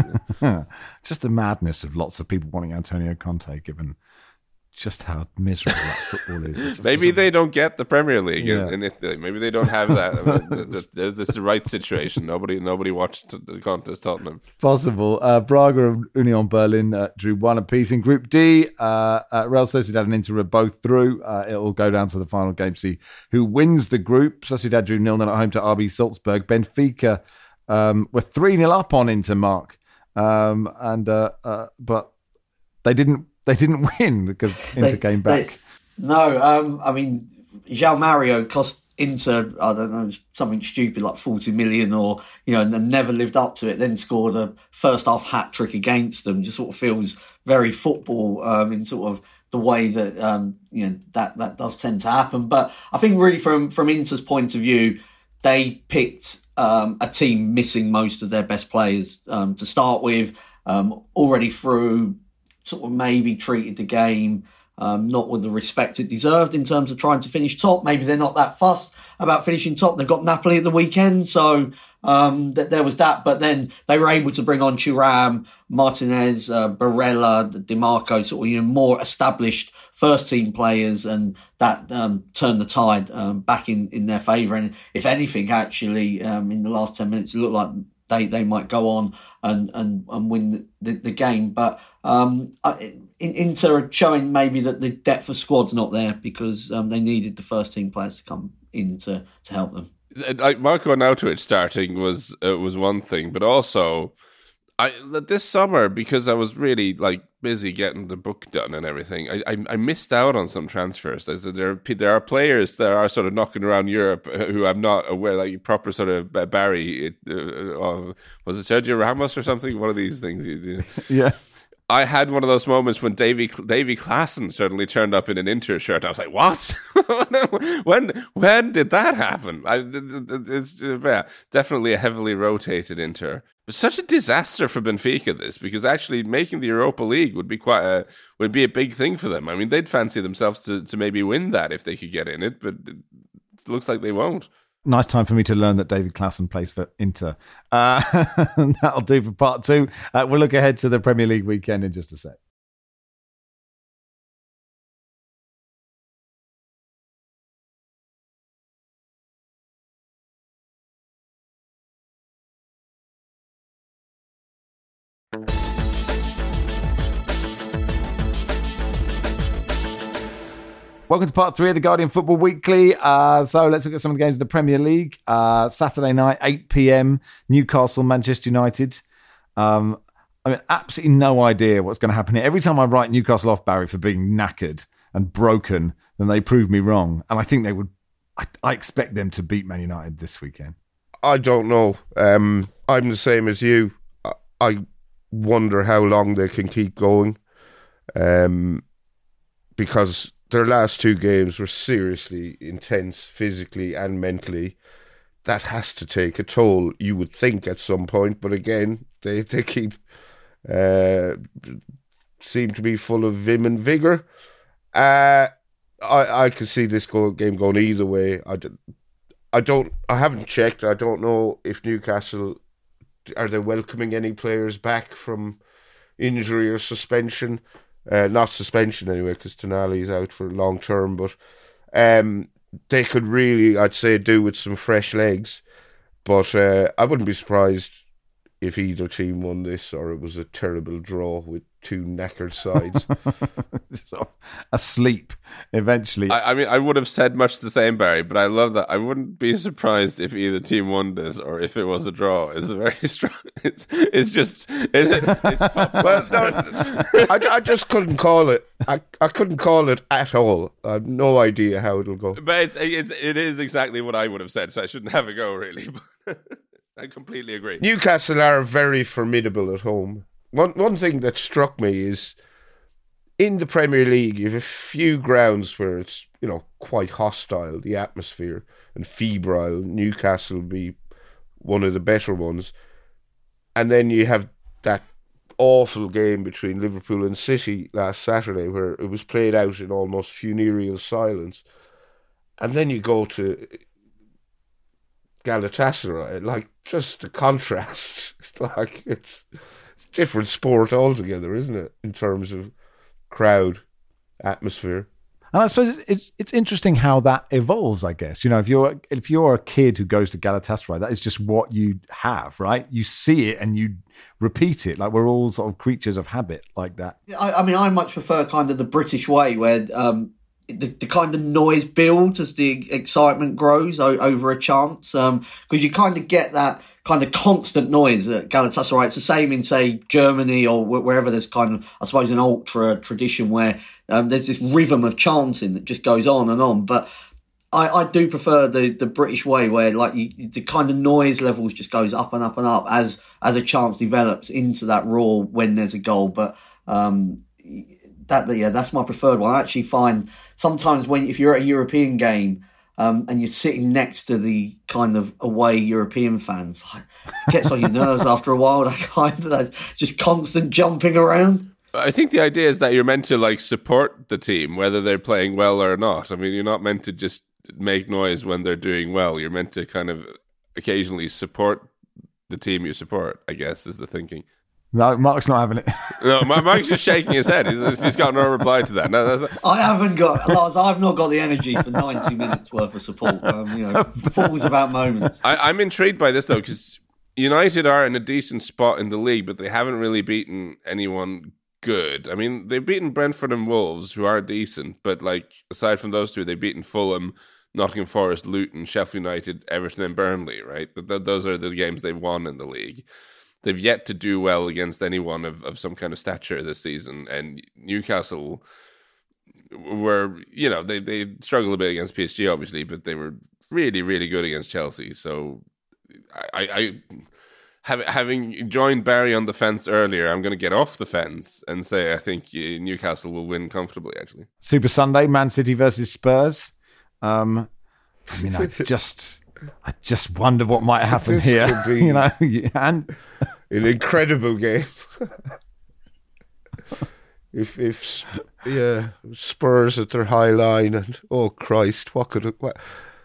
Just the madness of lots of people wanting Antonio Conte, given just how miserable that football is. It's Maybe just, they don't get the Premier League Yeah. in Italy. Maybe they don't have that. That's the right situation. Nobody nobody watched the contest Tottenham. possible. Uh, Braga and Union Berlin uh, drew one apiece in Group D. Uh, uh, Real Sociedad and Inter are both through. Uh, it will go down to the final game to see who wins the group. Sociedad drew nil nil at home to R B Salzburg. Benfica um, were three nil up on Inter, Mark. Um, and uh, uh, but they didn't they didn't win because Inter They- came back. they- no, um, I mean, João Mario cost Inter, I don't know, something stupid like forty million or, you know, and then never lived up to it, then scored a first half hat trick against them. Just sort of feels very football um, in sort of the way that, um, you know, that, that does tend to happen. But I think really from, from Inter's point of view, they picked um, a team missing most of their best players um, to start with, um, already through, sort of maybe treated the game um, not with the respect it deserved in terms of trying to finish top. Maybe they're not that fussed about finishing top. They've got Napoli at the weekend, so um, th- there was that. But then they were able to bring on Thuram, Martinez, uh, Barella, Di Marco, sort of, you know, more established first team players, and that um, turned the tide um, back in, in their favour. And if anything, actually, um, in the last ten minutes, it looked like they, they might go on and, and, and win the, the game. But um, in, Inter showing maybe that the depth of squad's not there because um, they needed the first team players to come in to, to help them. Like Marko Arnautovic starting was uh, was one thing, but also I this summer, because I was really like busy getting the book done and everything, I I, I missed out on some transfers. There there there are players that are sort of knocking around Europe who I'm not aware, like proper sort of Barry, uh, uh, was it Sergio Ramos or something? One of these things. You, you, yeah. I had one of those moments when Davy Davy Klaassen suddenly turned up in an Inter shirt. I was like, "What? when when did that happen?" I, it's yeah, definitely a heavily rotated Inter, but such a disaster for Benfica. This because actually making the Europa League would be quite a would be a big thing for them. I mean, they'd fancy themselves to to maybe win that if they could get in it, but it looks like they won't. Nice time for me to learn that David Klaassen plays for Inter. Uh, that'll do for part two. Uh, we'll look ahead to the Premier League weekend in just a sec. Welcome to part three of the Guardian Football Weekly. Uh, so let's look at some of the games of the Premier League. Uh, Saturday night, eight p.m, Newcastle, Manchester United. Um, I mean, absolutely no idea what's going to happen here. Every time I write Newcastle off, Barry, for being knackered and broken, then they prove me wrong. And I think they would, I, I expect them to beat Man United this weekend. I don't know. Um, I'm the same as you. I, I wonder how long they can keep going. Um, because their last two games were seriously intense physically and mentally. That has to take a toll, you would think, at some point. But again, they, they keep uh, seem to be full of vim and vigour. Uh, I I could see this go, game going either way. I, don't, I don't. I haven't checked. I don't know if Newcastle are they welcoming any players back from injury or suspension. Uh, not suspension anyway, because Tonali is out for long term, but um, they could really, I'd say, do with some fresh legs. But uh, I wouldn't be surprised if either team won this or it was a terrible draw with two knackered sides. So, asleep eventually. I, I mean, I would have said much the same, Barry, but I love that. I wouldn't be surprised if either team won this or if it was a draw. It's a very strong. It's it's just it's, it's top. Well, no, I, I just couldn't call it. I, I couldn't call it at all. I have no idea how it'll go. But it's, it's it is exactly what I would have said, so I shouldn't have a go really. I completely agree. Newcastle are very formidable at home. One one thing that struck me is in the Premier League, you have a few grounds where it's, you know, quite hostile, the atmosphere, and febrile. Newcastle would be one of the better ones. And then you have that awful game between Liverpool and City last Saturday where it was played out in almost funereal silence. And then you go to Galatasaray, like, just the contrast. It's like, it's, it's a different sport altogether, isn't it, in terms of crowd atmosphere. And I suppose it's it's interesting how that evolves, I guess. You know, if you're if you're a kid who goes to Galatasaray, that is just what you have, right? You see it and you repeat it. Like, we're all sort of creatures of habit like that. I, I mean, I much prefer kind of the British way where um, the, the kind of noise builds as the excitement grows o- over a chance. Because um, you kind of get that kind of constant noise at Galatasaray. It's the same in, say, Germany or wherever there's kind of, I suppose, an ultra tradition where um, there's this rhythm of chanting that just goes on and on. But I, I do prefer the, the British way where, like, you, the kind of noise levels just goes up and up and up as as a chance develops into that roar when there's a goal. But um, that yeah, that's my preferred one. I actually find sometimes when if you're at a European game, Um, and you're sitting next to the kind of away European fans, it gets on your nerves after a while. That kind of that just constant jumping around. I think the idea is that you're meant to like support the team, whether they're playing well or not. I mean, you're not meant to just make noise when they're doing well. You're meant to kind of occasionally support the team you support, I guess, is the thinking. No, Mark's not having it. No, Mike's just shaking his head. He's, he's got no reply to that. No, that's, I haven't got, Lars, I've not got the energy for ninety minutes worth of support. Um, you know, falls about moments. I, I'm intrigued by this, though, because United are in a decent spot in the league, but they haven't really beaten anyone good. I mean, they've beaten Brentford and Wolves, who are decent, but like aside from those two, they've beaten Fulham, Nottingham Forest, Luton, Sheffield United, Everton and Burnley, right? Those are the games they've won in the league. They've yet to do well against anyone of, of some kind of stature this season. And Newcastle were, you know, they, they struggled a bit against P S G, obviously, but they were really, really good against Chelsea. So I, I have, having joined Barry on the fence earlier, I'm going to get off the fence and say I think Newcastle will win comfortably, actually. Super Sunday, Man City versus Spurs. Um, I mean, I just... I just wonder what might happen This here. could be- You know, and An incredible game. if if yeah, Spurs at their high line, and oh Christ, what could it? What,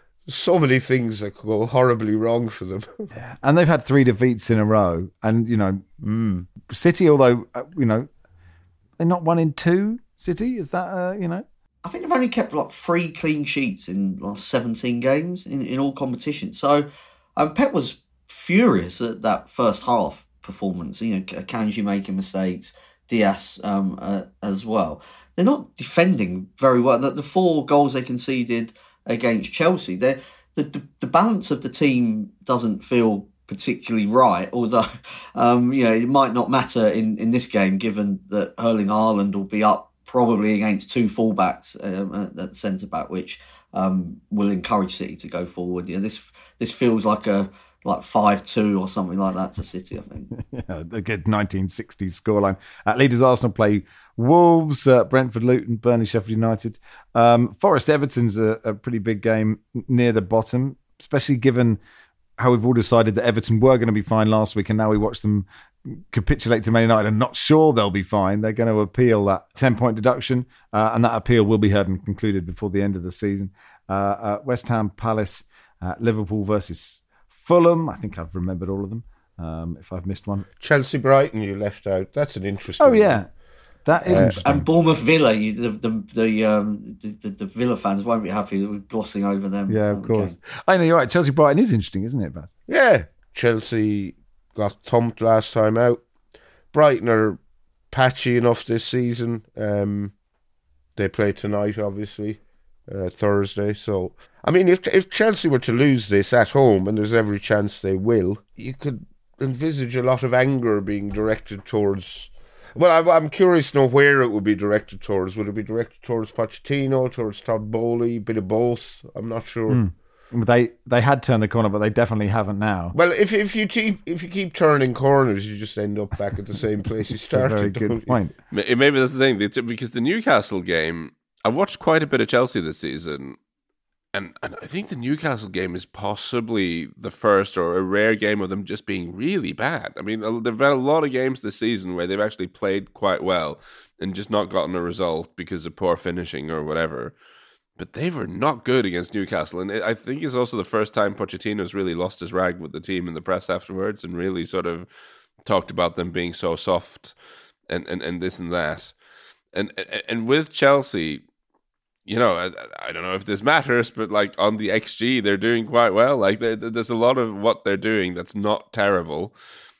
so many things that could go horribly wrong for them. and they've had three defeats in a row. And you know, mm, City, although uh, you know, they're not one in two. City, is that uh, you know? I think they've only kept like three clean sheets in the last seventeen games in, in all competitions. So um, Pep was furious at that first half performance. You know, Kanji making mistakes, Diaz um, uh, as well. They're not defending very well. The, the four goals they conceded against Chelsea, the, the the balance of the team doesn't feel particularly right. Although, um, you know, it might not matter in, in this game, given that Erling Haaland will be up probably against two fullbacks um, at centre back, which um, will encourage City to go forward. Yeah, this this feels like a like five two or something like that to City, I think. Yeah, a good nineteen sixties scoreline. At leaders, Arsenal play Wolves, uh, Brentford, Luton, Burnley, Sheffield United. Um, Forest Everton's a, a pretty big game near the bottom, especially given how we've all decided that Everton were going to be fine last week, and now we watch them capitulate to Man United and not sure they'll be fine. They're going to appeal that ten-point deduction, uh, and that appeal will be heard and concluded before the end of the season. Uh, uh, West Ham, Palace, uh, Liverpool versus Fulham. I think I've remembered all of them, um, if I've missed one. Chelsea Brighton you left out. That's an interesting Oh, yeah. That is Uh, interesting. And Bournemouth Villa, you, the the the, um, the the the Villa fans won't be happy that we're glossing over them. Yeah, um, of course. game. I know, you're right. Chelsea Brighton is interesting, isn't it, Baz? Yeah, Chelsea got thumped last time out. Brighton are patchy enough this season. Um, they play tonight, obviously, uh, Thursday. So, I mean, if if Chelsea were to lose this at home, and there's every chance they will, you could envisage a lot of anger being directed towards. Well, I'm, I'm curious to know where it would be directed towards. Would it be directed towards Pochettino, towards Todd Bowley, bit of both? I'm not sure. Mm. They they had turned the corner, but they definitely haven't now. Well, if if you keep if you keep turning corners, you just end up back at the same place you That's a started. very don't you? good point. maybe that's the thing, because the Newcastle game, I've watched quite a bit of Chelsea this season, and, and I think the Newcastle game is possibly the first or a rare game of them just being really bad. I mean, they've had a lot of games this season where they've actually played quite well and just not gotten a result because of poor finishing or whatever. But they were not good against Newcastle. And I think it's also the first time Pochettino's really lost his rag with the team in the press afterwards and really sort of talked about them being so soft and, and, and this and that. And and with Chelsea, you know, I, I don't know if this matters, but like on the X G, they're doing quite well. Like there's a lot of what they're doing that's not terrible.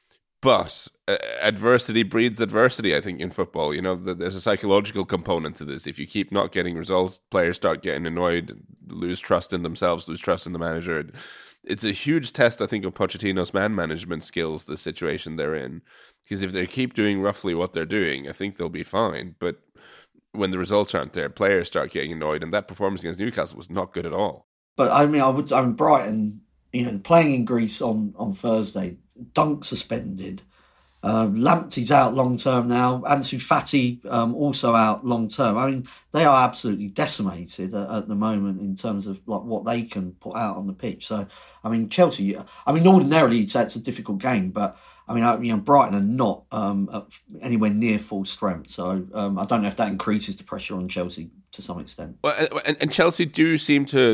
But uh, adversity breeds adversity, I think, in football. You know, there's a psychological component to this. If you keep not getting results, players start getting annoyed, lose trust in themselves, lose trust in the manager. It's a huge test, I think, of Pochettino's man management skills, the situation they're in. Because if they keep doing roughly what they're doing, I think they'll be fine. But when the results aren't there, players start getting annoyed. And that performance against Newcastle was not good at all. But I mean, I would. I mean, Brighton. You know, playing in Greece on on Thursday. Dunk suspended. Uh, Lamptey's out long term now. Ansu Fati um, also out long term. I mean, they are absolutely decimated at, at the moment in terms of like what they can put out on the pitch. So, I mean, Chelsea. I mean, ordinarily you'd say it's a difficult game, but I mean, you know, Brighton are not um, anywhere near full strength. So, um, I don't know if that increases the pressure on Chelsea to some extent. Well, and, and Chelsea do seem to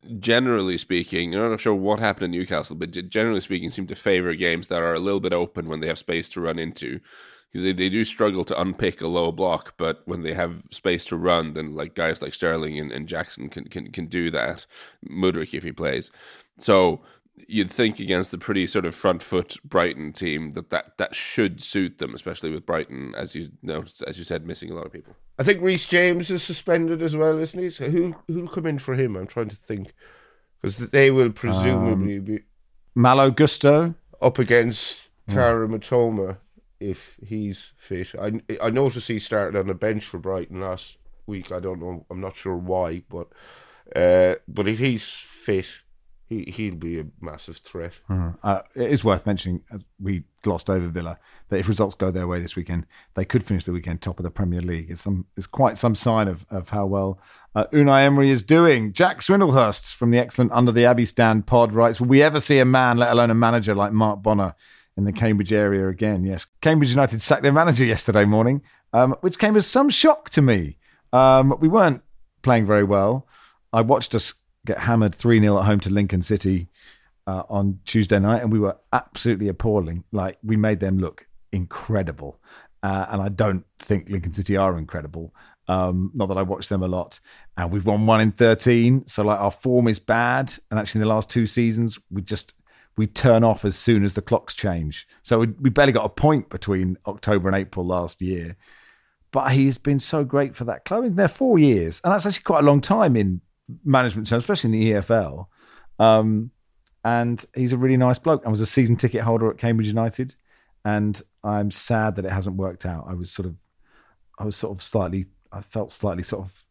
generally speaking, I'm not sure what happened in Newcastle, but generally speaking, seem to favour games that are a little bit open when they have space to run into. Because they, they do struggle to unpick a low block, but when they have space to run, then like guys like Sterling and, and Jackson can, can can do that. Mudryk if he plays. So you'd think against the pretty sort of front foot Brighton team that, that that should suit them, especially with Brighton, as you know, as you said, missing a lot of people. I think Reece James is suspended as well, isn't he? So who who'll come in for him? I'm trying to think, because they will presumably um, be Malo Gusto up against mm. Kara Matoma if he's fit. I I noticed he started on the bench for Brighton last week. I don't know. I'm not sure why, but uh, but if he's fit, he he'll be a massive threat. Mm. Uh, it is worth mentioning, as we glossed over Villa, that if results go their way this weekend, they could finish the weekend top of the Premier League. It's some it's quite some sign of of how well uh, Unai Emery is doing. Jack Swindlehurst from the excellent Under the Abbey Stand pod writes, "Will we ever see a man, let alone a manager, like Mark Bonner in the Cambridge area again?" Yes, Cambridge United sacked their manager yesterday morning, um, which came as some shock to me. Um, we weren't playing very well. I watched us get hammered three nil at home to Lincoln City uh, on Tuesday night, and we were absolutely appalling. Like, we made them look incredible. Uh, and I don't think Lincoln City are incredible. Um, not that I watch them a lot. And we've won one in thirteen. So, like, our form is bad. And actually, in the last two seasons, we just... we turn off as soon as the clocks change. So we, we barely got a point between October and April last year. But he's been so great for that club. He's been there four years. And that's actually quite a long time in management terms, especially in the E F L. Um, and he's a really nice bloke and was a season ticket holder at Cambridge United. And I'm sad that it hasn't worked out. I was sort of, I was sort of slightly, I felt slightly sort of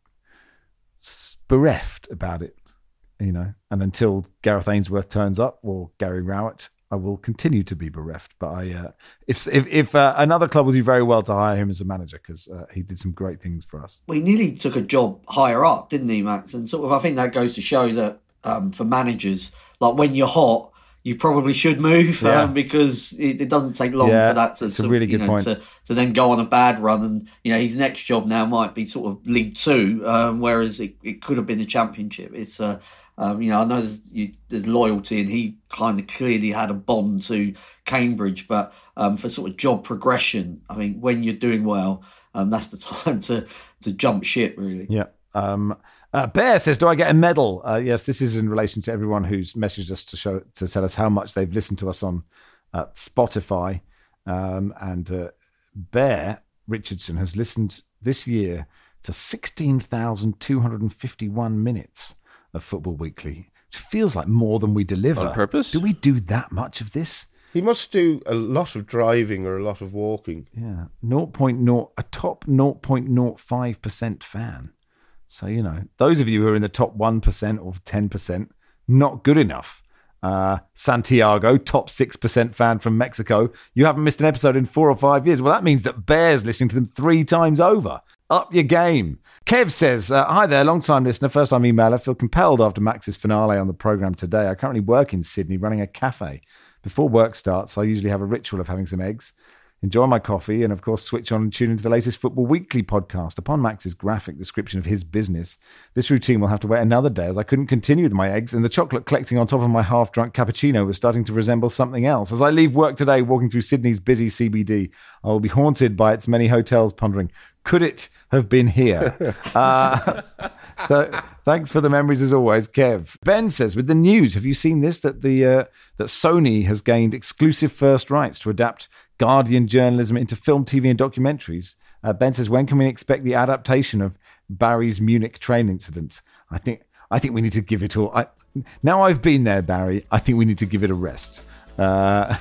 bereft about it. You know, and until Gareth Ainsworth turns up or Gary Rowett, I will continue to be bereft. But I, uh, if if, if uh, another club would do very well to hire him as a manager, because uh, he did some great things for us. Well, he nearly took a job higher up, didn't he, Max? And sort of, I think that goes to show that um, for managers, like when you're hot, you probably should move yeah. um, because it, it doesn't take long yeah, for that to, it's a to, really you good know, point. to to then go on a bad run. And you know, his next job now might be sort of League Two, um, whereas it, it could have been the Championship. It's uh, Um, you know, I know there's, you, there's loyalty, and he kind of clearly had a bond to Cambridge. But um, for sort of job progression, I mean, when you're doing well, um, that's the time to to jump ship, really. Yeah. Um, uh, Bear says, "Do I get a medal?" Uh, yes, this is in relation to everyone who's messaged us to show to tell us how much they've listened to us on uh, Spotify. Um, and uh, Bear Richardson has listened this year to sixteen thousand two hundred fifty-one minutes of Football Weekly, which feels like more than we deliver. On purpose? Do we do that much of this? He must do a lot of driving or a lot of walking. Yeah, zero point zero, a top zero point zero five percent fan. So, you know, those of you who are in the top one percent or ten percent, not good enough. Uh, Santiago, top six percent fan from Mexico. You haven't missed an episode in four or five years. Well, that means that Bear's listening to them three times over. Up your game. Kev says, uh, hi there, long-time listener, first-time emailer. Feel compelled after Max's finale on the programme today. I currently work in Sydney running a cafe. Before work starts, I usually have a ritual of having some eggs, enjoy my coffee, and of course switch on and tune into the latest Football Weekly podcast. Upon Max's graphic description of his business, this routine will have to wait another day as I couldn't continue with my eggs, and the chocolate collecting on top of my half-drunk cappuccino was starting to resemble something else. As I leave work today, walking through Sydney's busy C B D, I will be haunted by its many hotels, pondering, could it have been here? uh, th- thanks for the memories as always, Kev. Ben says, with the news, have you seen this? That the uh, that Sony has gained exclusive first rights to adapt Guardian journalism into film, T V and documentaries. Uh, Ben says, when can we expect the adaptation of Barry's Munich train incident? I think I think we need to give it all. I, now I've been there, Barry, I think we need to give it a rest. Uh,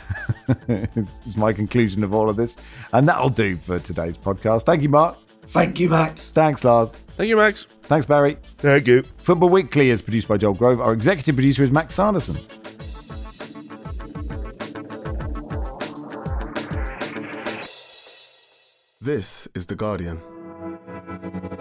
it's, it's my conclusion of all of this. And that'll do for today's podcast. Thank you, Mark. Thank you, Max. Thanks, Lars. Thank you, Max. Thanks, Barry. Thank you. Football Weekly is produced by Joel Grove. Our executive producer is Max Sanderson. This is The Guardian.